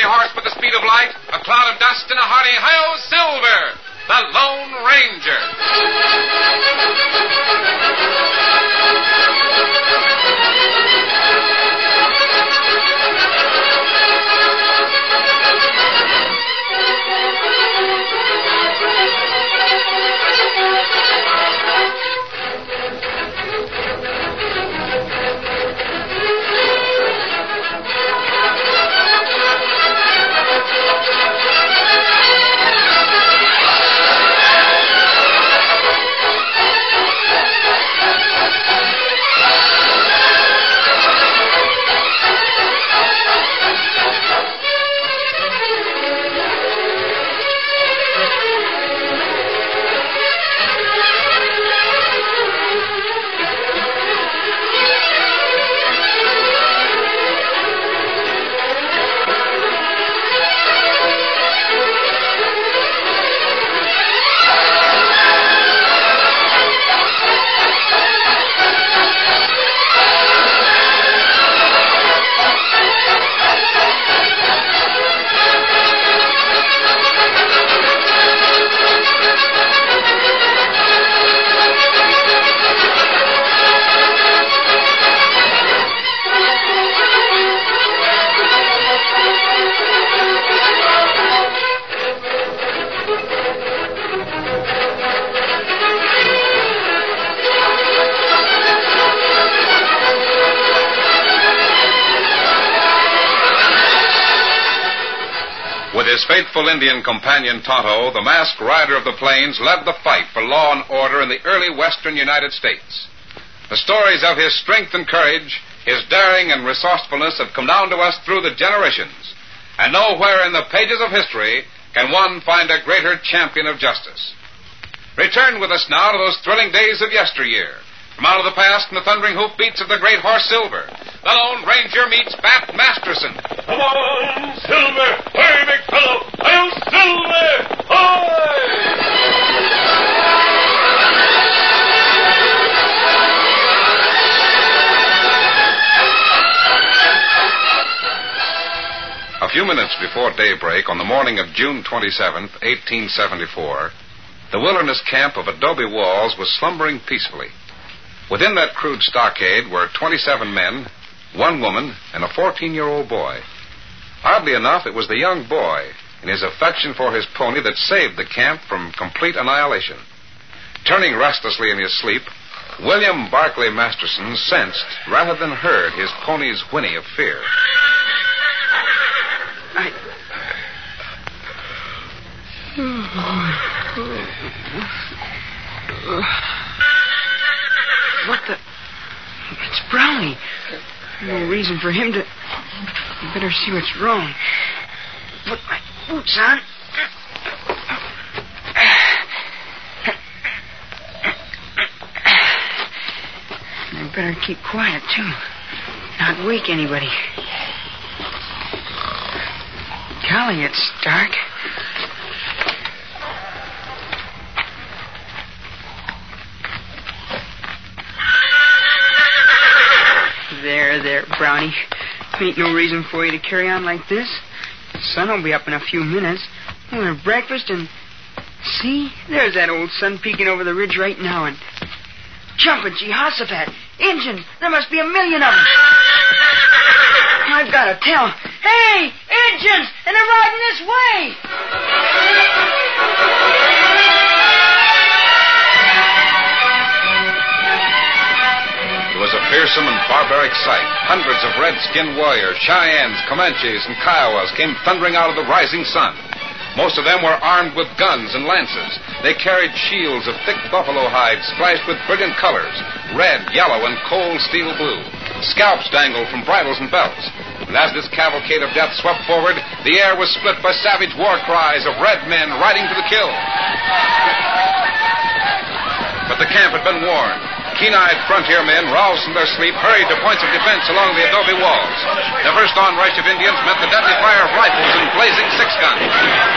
horse with the speed of light, a cloud of dust, and a hearty hi-yo Silver, the Lone Ranger. With his faithful Indian companion Tonto, the masked rider of the plains led the fight for law and order in the early western United States. The stories of his strength and courage, his daring and resourcefulness have come down to us through the generations. And nowhere in the pages of history can one find a greater champion of justice. Return with us now to those thrilling days of yesteryear. From out of the past and the thundering hoofbeats of the great horse Silver, the Lone Ranger meets Bat Masterson. Come on, Silver! Hurry, big fellow! I'll Silver! Hoy! A few minutes before daybreak on the morning of June 27th, 1874, the wilderness camp of Adobe Walls was slumbering peacefully. Within that crude stockade were 27 men, 1 woman, and a 14-year-old boy. Oddly enough, it was the young boy and his affection for his pony that saved the camp from complete annihilation. Turning restlessly in his sleep, William Barclay Masterson sensed, rather than heard, his pony's whinny of fear. What the... It's Brownie. No reason for him to... You better see what's wrong. Put my boots on. I better keep quiet, too. Not wake anybody. Golly, it's dark. There, Brownie. Ain't no reason for you to carry on like this. The sun will be up in a few minutes. We'll have breakfast and... See? There's that old sun peeking over the ridge right now and... Jumping Jehoshaphat! Injuns! There must be 1,000,000 of them! I've got to tell. Hey! Injuns! And they're riding this way! It was a fearsome and barbaric sight. Hundreds of red-skinned warriors, Cheyennes, Comanches, and Kiowas came thundering out of the rising sun. Most of them were armed with guns and lances. They carried shields of thick buffalo hides splashed with brilliant colors, red, yellow, and cold steel blue. Scalps dangled from bridles and belts. And as this cavalcade of death swept forward, the air was split by savage war cries of red men riding to the kill. But the camp had been warned. Keen-eyed frontier men, roused from their sleep, hurried to points of defense along the adobe walls. The first onrush of Indians met the deadly fire of rifles and blazing 6-guns.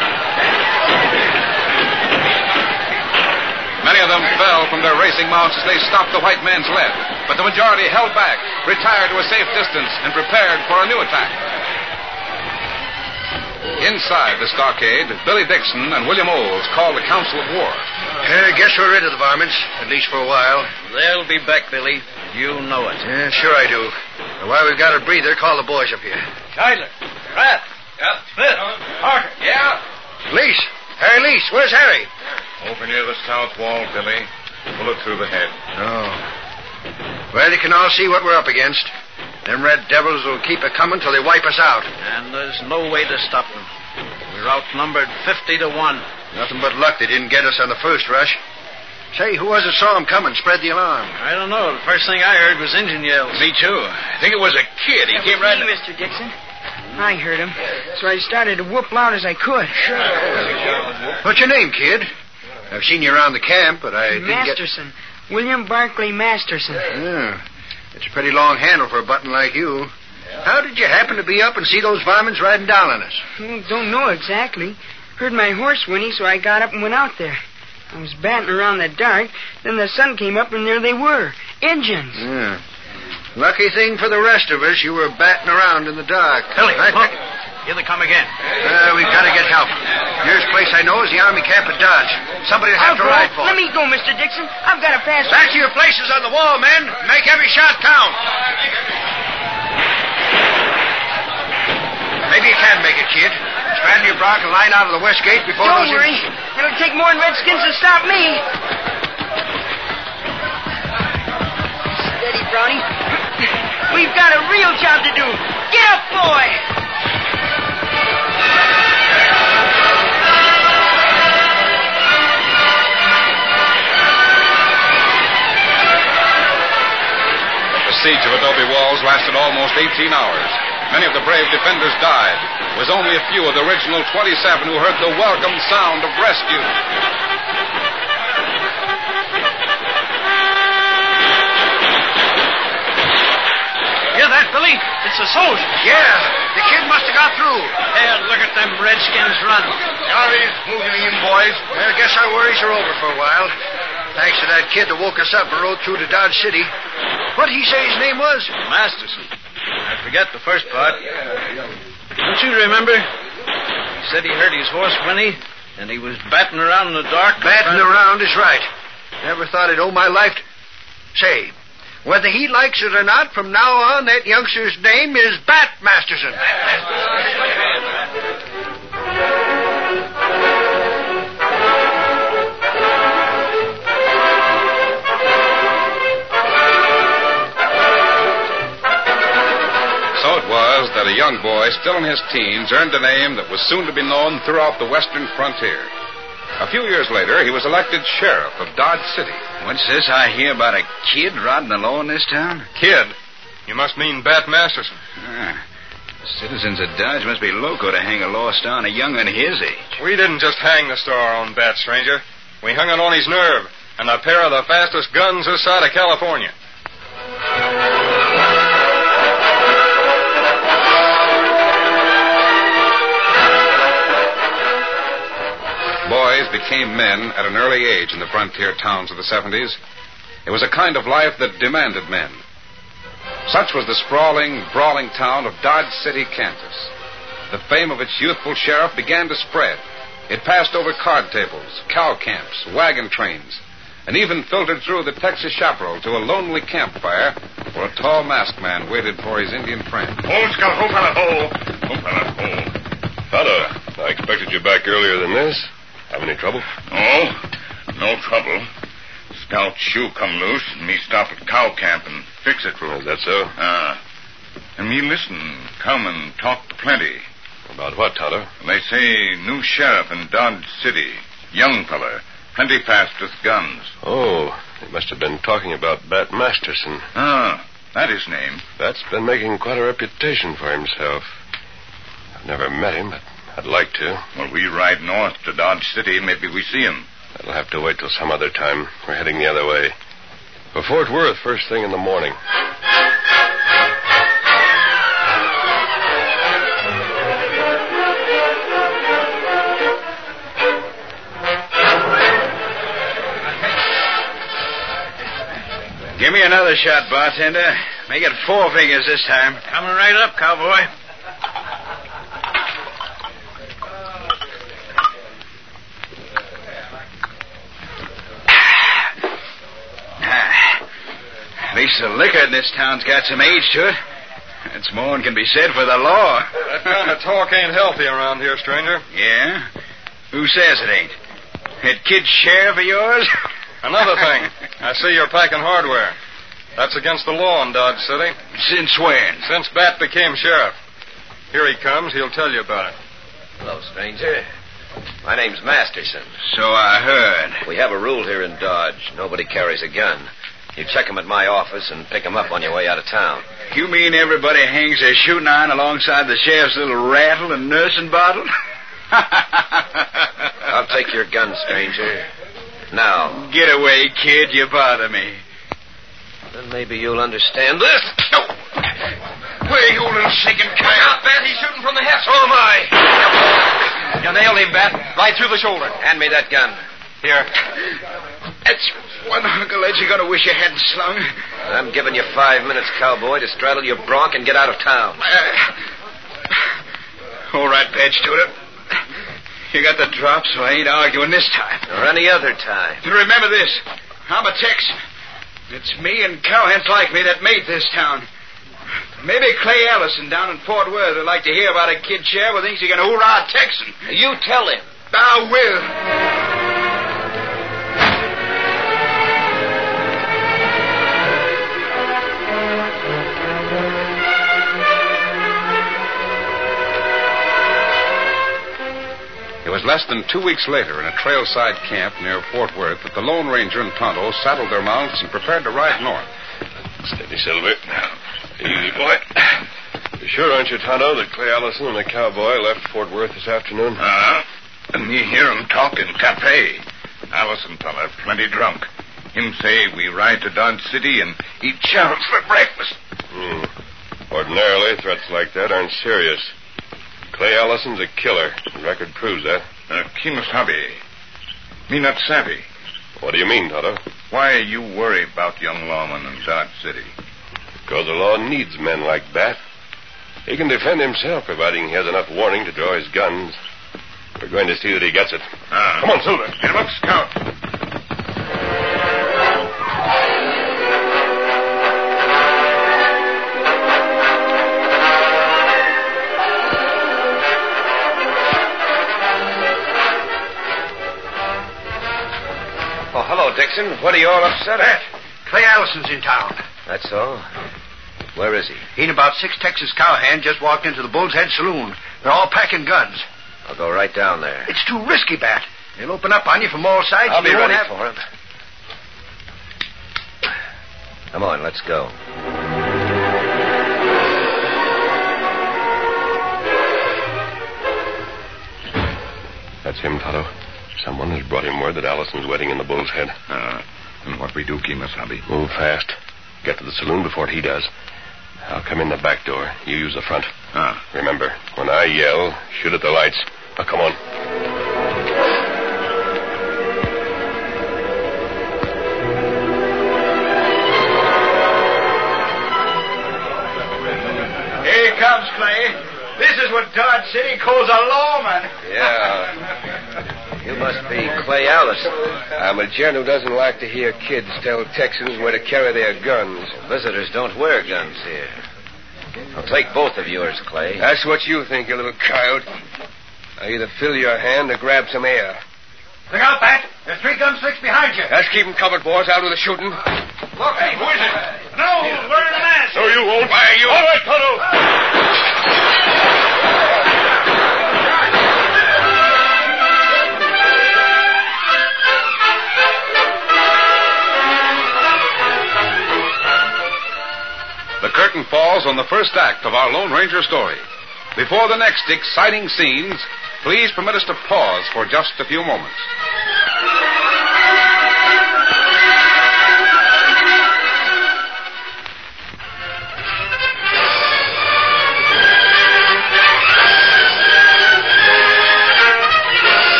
Many of them fell from their racing mounts as they stopped the white man's lead, but the majority held back, retired to a safe distance, and prepared for a new attack. Inside the stockade, Billy Dixon and William Olds called a council of war. Guess we're rid of the varmints, at least for a while. They'll be back, Billy. You know it. Yeah, sure I do. And while we've got a breather, call the boys up here. Scheidler. Pratt. Yeah. Smith. Parker. Yeah. Lease. Harry Lease. Where's Harry? Over near the south wall, Billy. Bullet through the head. Oh. Well, you can all see what we're up against. Them red devils will keep it coming till they wipe us out. And there's no way to stop them. We're outnumbered 50 to 1. Nothing but luck they didn't get us on the first rush. Say, who was it saw him coming, spread the alarm? I don't know. The first thing I heard was engine yells. Me too. I think it was a kid. He came right... me, Mr. Dixon. I heard him, so I started to whoop loud as I could. What's your name, kid? I've seen you around the camp, but I didn't Masterson. William Barclay Masterson. Yeah. It's a pretty long handle for a button like you. How did you happen to be up and see those varmints riding down on us? Don't know exactly. Heard my horse whinny, so I got up and went out there. I was batting around the dark. Then the sun came up, and there they were. Engines. Yeah. Lucky thing for the rest of us, you were batting around in the dark. Billy, look. Here they come again. We've got to get help. Nearest place I know is the Army camp at Dodge. Somebody will have to ride for. Let me go, Mr. Dixon. I've got to pass. Back to your places on the wall, men. Make every shot count. Maybe you can make it, kid. Strand your bronc and line out of the west gate before Don't worry. It'll take more than Redskins to stop me. Steady, Brownie. We've got a real job to do. Get up, boy! The siege of Adobe Walls lasted almost 18 hours. Many of the brave defenders died. It was only a few of the original 27 who heard the welcome sound of rescue. Hear that, Billy? It's a soldier. Yeah, the kid must have got through. There, look at them Redskins run. Charlie's moving in, boys. I guess our worries are over for a while. Thanks to that kid that woke us up and rode through to Dodge City. What'd he say his name was? Masterson. I forget the first part. Don't you remember? He said he heard his horse whinny, and he was batting around in the dark. Batting around is right. Never thought I'd owe my life to... Say, whether he likes it or not, from now on, that youngster's name is Bat Masterson. So it was that a young boy, still in his teens, earned a name that was soon to be known throughout the western frontier. A few years later, he was elected sheriff of Dodge City. What's this I hear about a kid riding the law in this town? Kid? You must mean Bat Masterson. Citizens of Dodge must be loco to hang a law star on a young one his age. We didn't just hang the star on Bat, stranger. We hung it on his nerve and a pair of the fastest guns this side of California. Boys became men at an early age in the frontier towns of the 70s. It was a kind of life that demanded men. Such was the sprawling, brawling town of Dodge City, Kansas. The fame of its youthful sheriff began to spread. It passed over card tables, cow camps, wagon trains, and even filtered through the Texas chaparral to a lonely campfire where a tall masked man waited for his Indian friend. Ho, Scout, ho, fella, ho. Ho, fella, ho. Fella, I expected you back earlier than this. Have any trouble? No trouble. Scout's shoe come loose, and me stop at cow camp and fix it. Is that so? And me listen, come and talk plenty. About what, Tonto? They say new sheriff in Dodge City. Young feller. Plenty fast with guns. Oh, they must have been talking about Bat Masterson. That his name. Bat's been making quite a reputation for himself. I've never met him, but I'd like to. Well, we ride north to Dodge City. Maybe we see him. That'll have to wait till some other time. We're heading the other way. For Fort Worth, first thing in the morning. Give me another shot, bartender. Make it 4 figures this time. Coming right up, cowboy. least the liquor in this town's got some age to it. That's more than can be said for the law. That kind of talk ain't healthy around here, stranger. Yeah? Who says it ain't? That kid sheriff of yours? Another thing. I see you're packing hardware. That's against the law in Dodge City. Since when? Since Bat became sheriff. Here he comes. He'll tell you about it. Hello, stranger. My name's Masterson. So I heard. We have a rule here in Dodge. Nobody carries a gun. You check 'em at my office and pick 'em up on your way out of town. You mean everybody hangs their shooting iron alongside the sheriff's little rattle and nursing bottle? I'll take your gun, stranger. Now. Get away, kid. You bother me. Then maybe you'll understand this. No. Where you little shaking coyote? Out, Bat. He's shooting from the hip. So am I. You nailed him, Bat. Right through the shoulder. Hand me that gun. Here. That's one hunk of lead you're going to wish you hadn't slung. I'm giving you 5 minutes, cowboy, to straddle your bronc and get out of town. All right, Badge Tudor. You got the drop, so I ain't arguing this time. Or any other time. Remember this. I'm a Texan. It's me and cowhands like me that made this town. Maybe Clay Ellison down in Fort Worth would like to hear about a kid sheriff who thinks he can hoorah Texan. You tell him. I will. It was less than 2 weeks later in a trailside camp near Fort Worth that the Lone Ranger and Tonto saddled their mounts and prepared to ride north. Steady, Silver. Easy, boy. You sure aren't you, Tonto, that Clay Allison and the cowboy left Fort Worth this afternoon? And me hear 'em talk in cafe. Allison fella plenty drunk. Him say we ride to Dodge City and eat chows for breakfast. Ordinarily, threats like that aren't serious. Clay Allison's a killer. The record proves that. Kimasabi. Me not savvy. What do you mean, Tonto? Why you worry about young lawman in Dodge City? Because the law needs men like Bat. He can defend himself, providing he has enough warning to draw his guns. We're going to see that he gets it. Come on, Silver. Get him up, Scout. Oh, hello, Dixon. What are you all upset at? Clay Allison's in town. That's all? Where is he? He and about 6 Texas cowhands just walked into the Bull's Head Saloon. They're all packing guns. I'll go right down there. It's too risky, Bat. They'll open up on you from all sides. I'll be ready for him. Come on, let's go. That's him, Tonto. Someone has brought him word that Allison's wedding in the Bull's Head. And what we do, Kimasabi? Move fast. Get to the saloon before he does. I'll come in the back door. You use the front. Remember, when I yell, shoot at the lights. Now, come on. Here comes Clay. This is what Dodge City calls a lawman. Yeah. You must be Clay Allison. I'm a gent who doesn't like to hear kids tell Texans where to carry their guns. Visitors don't wear guns here. I'll take both of yours, Clay. That's what you think, you little coyote. Now either fill your hand or grab some air. Look out, Bat. There's 3 gunslicks behind you. Let's keep 'em covered, boys. I'll do the shooting. Look, hey, who is it? No, we're in the mask. No, you won't. Why, you... All right, Tonto. The curtain falls on the first act of our Lone Ranger story. Before the next exciting scenes, please permit us to pause for just a few moments.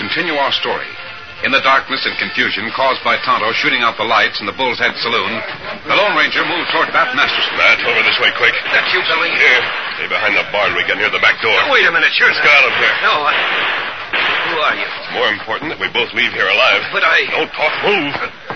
continue our story. In the darkness and confusion caused by Tonto shooting out the lights in the Bull's Head Saloon, the Lone Ranger moved toward Bat Masterson. Bat, over this way, quick. That's you, Billy? Here. Stay behind the barn. We get near the back door. Wait a minute. You're Let's go out of here. No, Who are you? It's more important that we both leave here alive. But I... Don't talk. Move.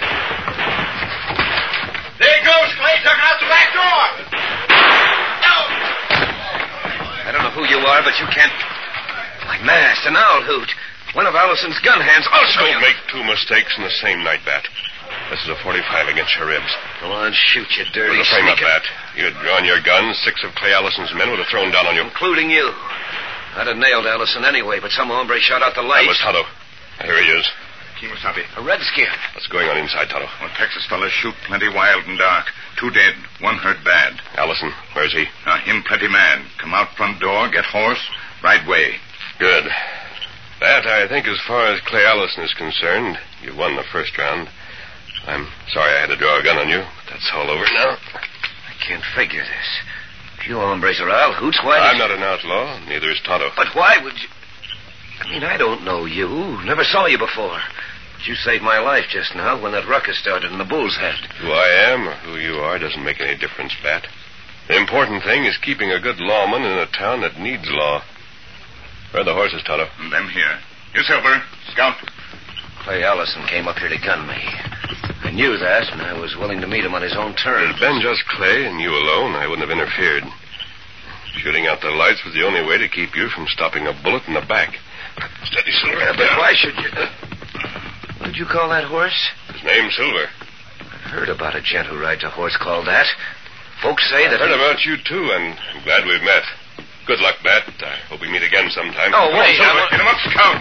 There goes Clay, tucking out the back door. No! I don't know who you are, but you can't... My mask, an owl hoot. One of Allison's gun hands. I'll show you. Don't make two mistakes in the same night, Bat. This is a 45 against your ribs. Go on, shoot, you dirty With the frame up, sneaker. Bat. You had drawn your gun, 6 of Clay Allison's men would have thrown down on you. Including you. I'd have nailed Allison anyway, but some hombre shot out the lights. That was Tonto. Here he is. Kimasabi. A redskin. What's going on inside, Tonto? Well, Texas fellas shoot plenty wild and dark. 2 dead, 1 hurt bad. Allison, where's he? Him plenty mad. Come out front door, get horse, right way. Good. That, I think, as far as Clay Allison is concerned, you won the first round. I'm sorry I had to draw a gun on you, but that's all over now. I can't figure this. If you hombres are owl hoots, why... I'm not an outlaw, neither is Tonto. But why would you... I mean, I don't know you. Never saw you before. But you saved my life just now when that ruckus started in the Bull's Head. Who I am or who you are doesn't make any difference, Bat. The important thing is keeping a good lawman in a town that needs law. Where are the horses, Tonto? Them here. You, Silver. Scout. Clay Allison came up here to gun me. I knew that, and I was willing to meet him on his own If terms. it had been just Clay and you alone, I wouldn't have interfered. Shooting out the lights was the only way to keep you from stopping a bullet in the back. Steady, Silver. Yeah, but why should you... What did you call that horse? His name's Silver. I've heard about a gent who rides a horse called that. Folks say that... I heard about you, too, and I'm glad we've met. Good luck, Bat. I hope we meet again sometime. Oh, Come wait. on, Silver. Get him up, Scout.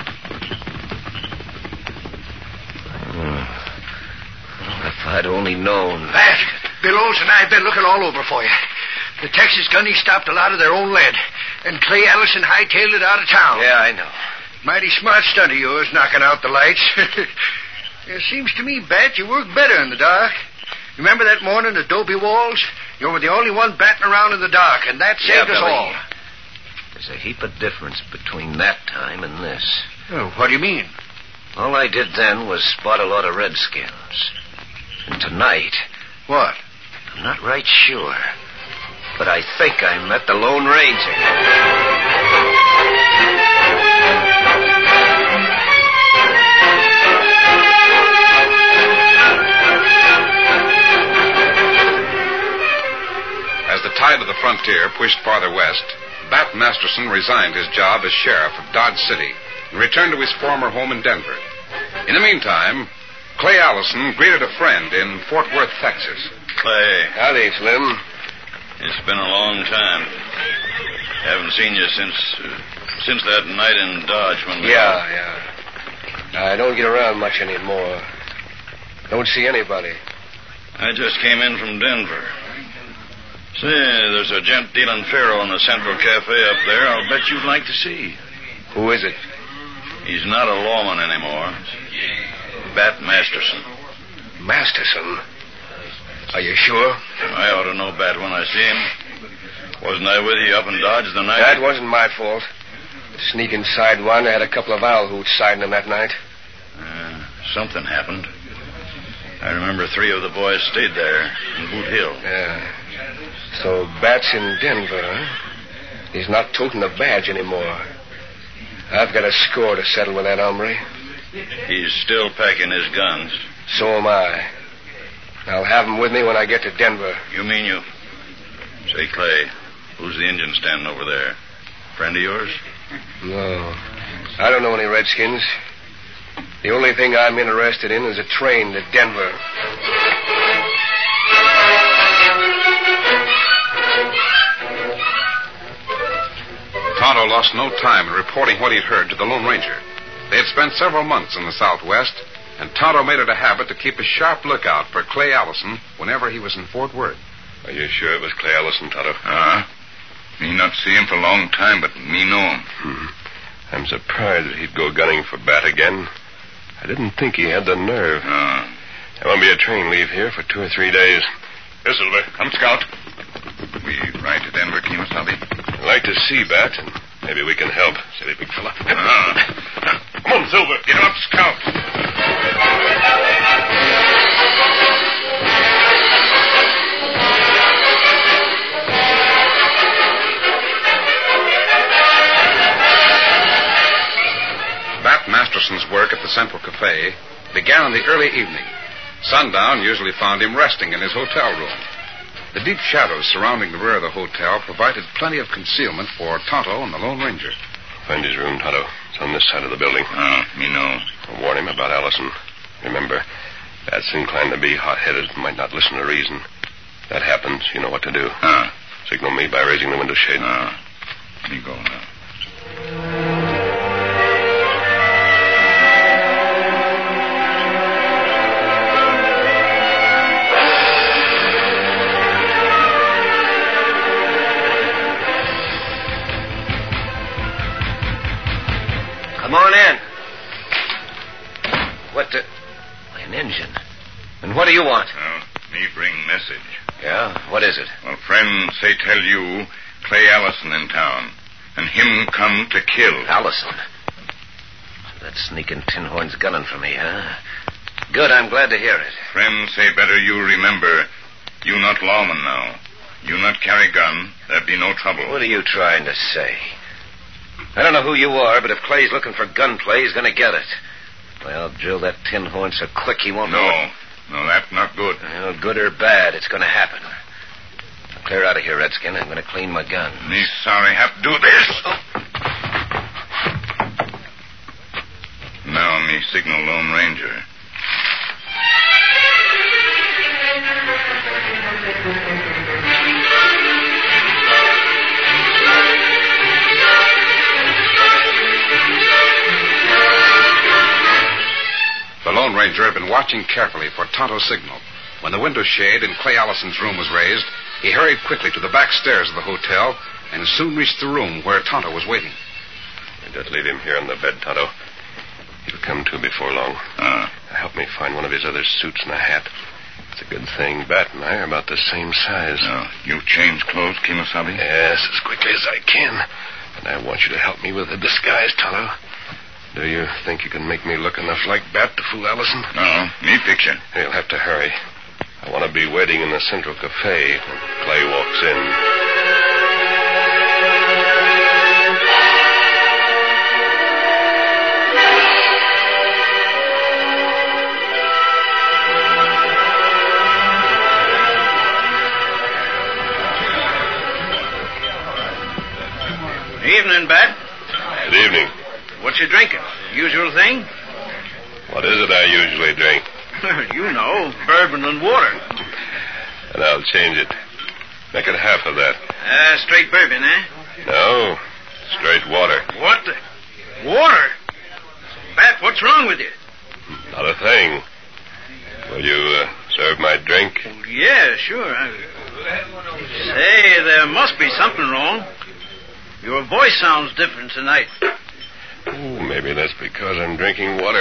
If I'd only known... Bat, Bill Olson and I have been looking all over for you. The Texas gunnies stopped a lot of their own lead, and Clay Allison hightailed it out of town. Yeah, I know. Mighty smart stunt of yours, knocking out the lights. It seems to me, Bat, you work better in the dark. Remember that morning at Adobe Walls? You were the only one batting around in the dark, and that saved us Billy. all. There's a heap of difference between that time and this. Oh, what do you mean? All I did then was spot a lot of redskins. And tonight, What? I'm not right sure, but I think I met the Lone Ranger. As the tide of the frontier pushed farther west, Bat Masterson resigned his job as sheriff of Dodge City and returned to his former home in Denver. In the meantime, Clay Allison greeted a friend in Fort Worth, Texas. Clay, Howdy, Slim. it's been a long time. Haven't seen you since that night in Dodge when we... Yeah. I don't get around much anymore. Don't see anybody. I just came in from Denver. Say, there's a gent dealing faro in the Central Cafe up there I'll bet you'd like to see. Who is it? He's not a lawman anymore. Bat Masterson. Masterson? Are you sure? I ought to know Bat when I see him. Wasn't I with you up in Dodge the night? That wasn't my fault. Sneaking sidewinder had a couple of owl hoots siding him that night. Something happened. I remember 3 of the boys stayed there in Boot Hill. Yeah. So Bat's in Denver, huh? He's not toting the badge anymore. I've got a score to settle with that hombre. He's still packing his guns. So am I. I'll have him with me when I get to Denver. You mean you? Say, Clay, who's the Indian standing over there? Friend of yours? No. I don't know any redskins. The only thing I'm interested in is a train to Denver. Tonto lost no time in reporting what he'd heard to the Lone Ranger. They had spent several months in the Southwest, and Tonto made it a habit to keep a sharp lookout for Clay Allison whenever he was in Fort Worth. Are you sure it was Clay Allison, Tonto? Me not see him for a long time, but me know him. I'm surprised that he'd go gunning for Bat again. I didn't think he had the nerve. There won't be a train leave here for 2 or 3 days. Here, Silver. Come, Scout. We ride to Denver, Kimasabi. I'd like to see Bat, and maybe we can help. Steady, big fella. Come on, Silver. Get him up, Scout. Bat Masterson's work at the Central Cafe began in the early evening. Sundown usually found him resting in his hotel room. The deep shadows surrounding the rear of the hotel provided plenty of concealment for Tonto and the Lone Ranger. Find his room, Tonto. It's on this side of the building. Me know. I'll warn him about Allison. Remember, Bat's inclined to be hot-headed, might not listen to reason. That happens, you know what to do. Signal me by raising the window shade. Me go now. Come on in. What the... An engine. And what do you want? Well, me bring message. Yeah? What is it? Well, friend say tell you Clay Allison in town. And him come to kill. Allison? That sneaking tin horn's gunning for me, huh? Good, I'm glad to hear it. Friend say better you remember, you not lawman now. You not carry gun, there be no trouble. What are you trying to say? I don't know who you are, but if Clay's looking for gunplay, he's going to get it. Well, I'll drill that tin horn so quick he won't... No, that's not good. Well, good or bad, it's going to happen. Now, clear out of here, Redskin. I'm going to clean my gun. Me sorry have to do this. Now me signal Lone Ranger. The Lone Ranger had been watching carefully for Tonto's signal. When the window shade in Clay Allison's room was raised, he hurried quickly to the back stairs of the hotel and soon reached the room where Tonto was waiting. Just leave him here on the bed, Tonto. He'll come to before long. Help me find one of his other suits and a hat. It's a good thing Bat and I are about the same size. You change clothes, Kemosabe? Yes, as quickly as I can. And I want you to help me with the disguise, Tonto. Do you think you can make me look enough like Bat to fool Allison? No, me picture. You'll have to hurry. I want to be waiting in the Central Cafe when Clay walks in. Evening, Bat. Good evening. What you drinking? Usual thing? What is it I usually drink? You know, bourbon and water. And I'll change it. Make it half of that. Straight bourbon, eh? No, straight water. What the... Water? Bat, what's wrong with you? Not a thing. Will you serve my drink? Yeah, sure. Say, there must be something wrong. Your voice sounds different tonight. Oh, maybe that's because I'm drinking water.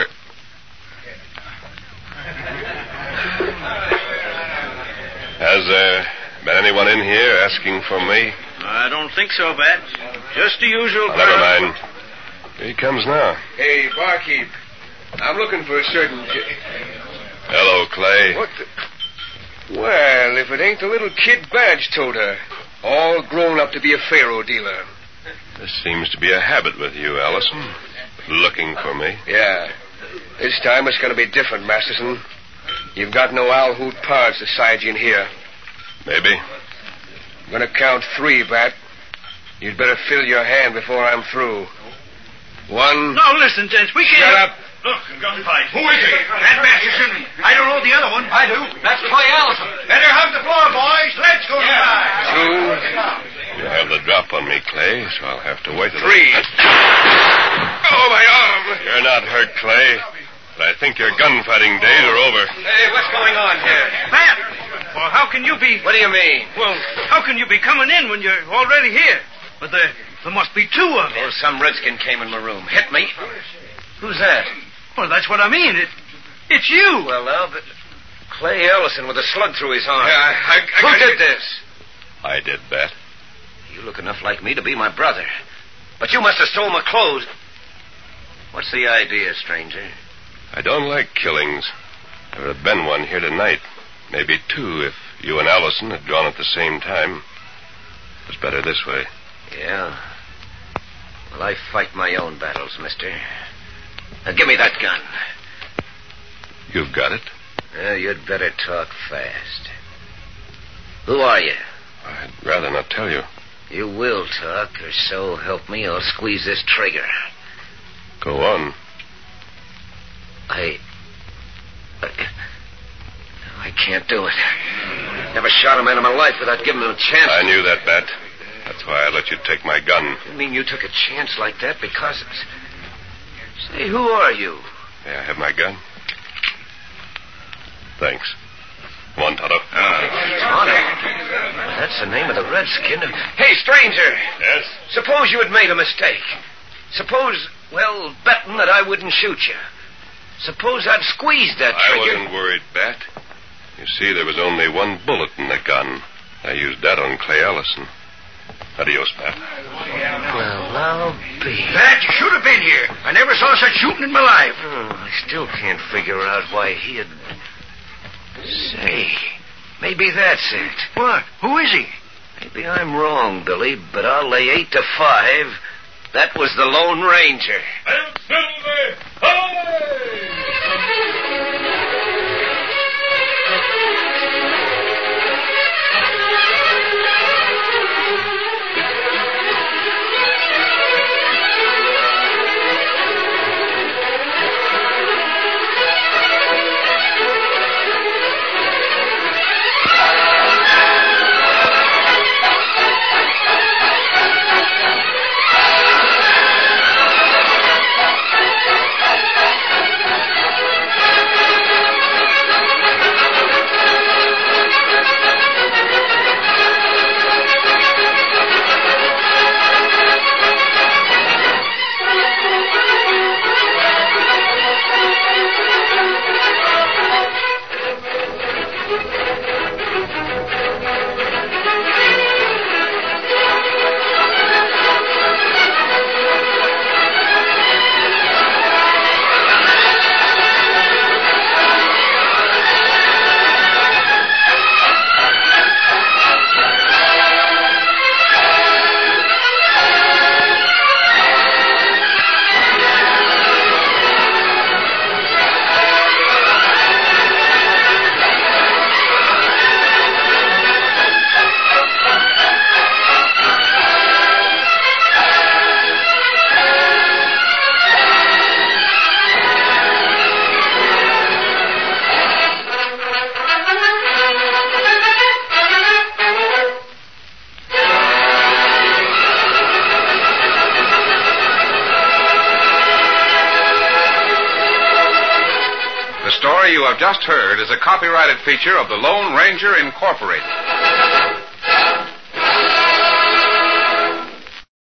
Has there been anyone in here asking for me? I don't think so, Bat. Just the usual crowd. Never mind. Here he comes now. Hey, barkeep. I'm looking for a certain... Hello, Clay. What the... Well, if it ain't the little kid Badge Toter, all grown up to be a faro dealer. This seems to be a habit with you, Allison. Looking for me. Yeah. This time it's going to be different, Masterson. You've got no Al Hoot pards to side you in here. Maybe. I'm going to count 3, Bat. You'd better fill your hand before I'm through. 1... No, listen, gents, we can't... Shut up. Look, gunfight. Who is it? That Masterson. I don't know the other one. I do. That's Clay Allison. Better hug the floor, boys. Let's go inside. 2... You have the drop on me, Clay, so I'll have to wait a 3... Oh, my arm. You're not hurt, Clay. But I think your gunfighting days are over. Hey, what's going on here? Bat! Well, how can you be... What do you mean? Well, how can you be coming in when you're already here? But there must be 2 of you. Oh, some redskin came in my room. Hit me. Who's that? Well, that's what I mean. It's you. Well, now, but... Clay Ellison with a slug through his arm. Who did this? I did, Bat. You look enough like me to be my brother. But you must have stolen my clothes. What's the idea, stranger? I don't like killings. There would have been one here tonight. Maybe two if you and Allison had gone at the same time. It was better this way. Yeah? Well, I fight my own battles, mister. Now, give me that gun. You've got it? You'd better talk fast. Who are you? I'd rather not tell you. You will talk, or so help me, I'll squeeze this trigger. Go on. I can't do it. Never shot a man in my life without giving him a chance. I knew that, Bat. That's why I let you take my gun. You mean you took a chance like that because it's... Say, who are you? May I have my gun? Thanks. Come on, Tonto. Tonto? That's the name of the redskin. Hey, stranger. Yes? Suppose you had made a mistake. Suppose, well, betting that I wouldn't shoot you. Suppose I'd squeezed that trigger. I wasn't worried, Bat. You see, there was only one bullet in the gun. I used that on Clay Allison. Adios, Bat. Well, I'll be... Bat, you should have been here. I never saw such shooting in my life. I still can't figure out why he had... Say, maybe that's it. What? Who is he? Maybe I'm wrong, Billy, but I'll lay 8-5. That was the Lone Ranger. And Silver, away! The story you have just heard is a copyrighted feature of the Lone Ranger Incorporated.